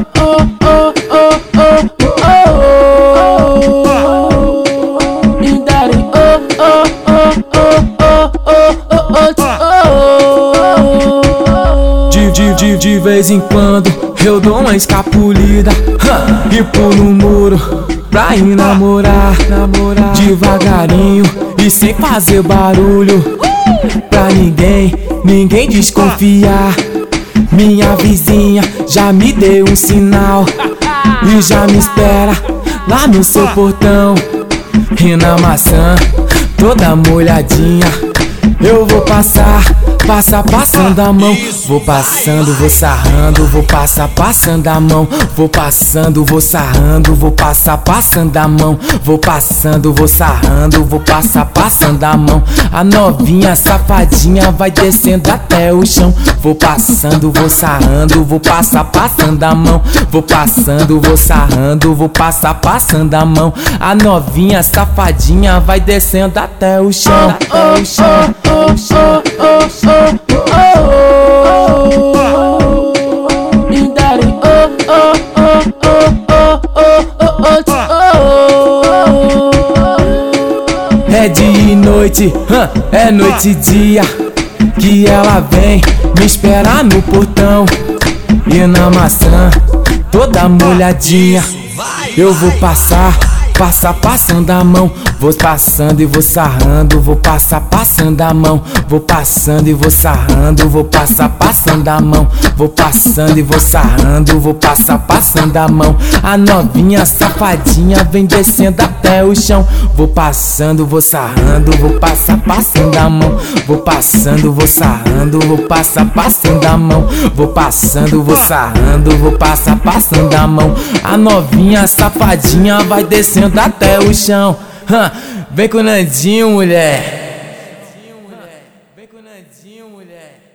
De vez em quando eu dou uma escapulida e pulo um muro pra ir namorar devagarinho e sem fazer barulho, pra ninguém desconfiar. Minha vizinha já me deu um sinal e já me espera lá no seu portão. E na maçã toda molhadinha eu vou passando a mão. Vou passando, vou sarrando, vou passando a mão. Vou passando, vou sarrando, vou passando a mão. Vou passando, vou sarrando, vou passando a mão. A novinha safadinha vai descendo até o chão. Vou passando, vou sarrando, vou passando a mão. Vou passando, vou sarrando, vou passando a mão. A novinha safadinha vai descendo até o chão. Até o chão. É dia e noite, é noite e dia que ela vem me esperar no portão. E na maçã toda molhadinha eu vou passando a mão. Vou passando e vou sarrando, vou passando a mão. Vou passando e vou sarrando, vou passando a mão. Vou passando e vou sarrando, vou passando a mão. A novinha safadinha vem descendo até o chão. Vou passando, vou sarrando, vou passando a mão. Vou passando, vou sarrando, vou passando a mão. Vou passando, vou sarrando, vou passando a mão. A novinha safadinha vai descendo até o chão. Vem com o Nandinho, mulher. Vem com o Nandinho, mulher.